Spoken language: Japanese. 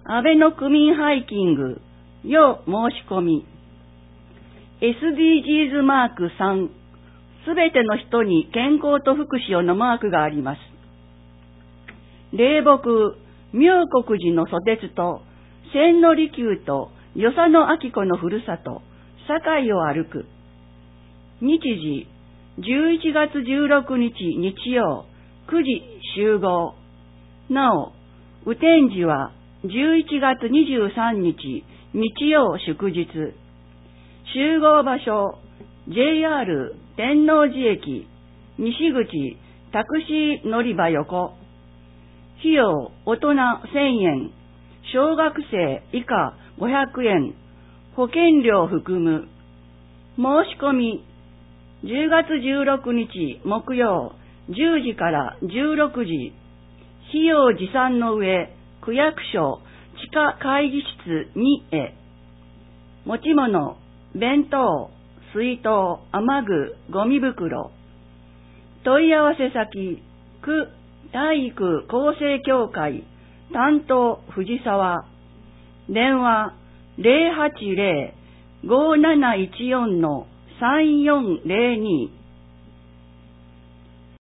安倍の区民ハイキング、要申し込み。SDGs マーク3、すべての人に健康と福祉をのマークがあります。霊木、妙国寺の蘇鉄と、千利休と与謝野明子のふるさと、堺を歩く。日時、11月16日日曜、9時集合。なお、雨天時は11月23日日曜祝日。集合場所、JR 天王寺駅、西口タクシー乗り場横。費用、大人1000円、小学生以下500円、保険料含む。申し込み、10月16日木曜10時から16時。費用持参の上、区役所地下会議室2へ。持ち物、弁当、水筒、雨具、ゴミ袋。問い合わせ先、区体育厚生協会担当藤沢。電話 080-5714-3402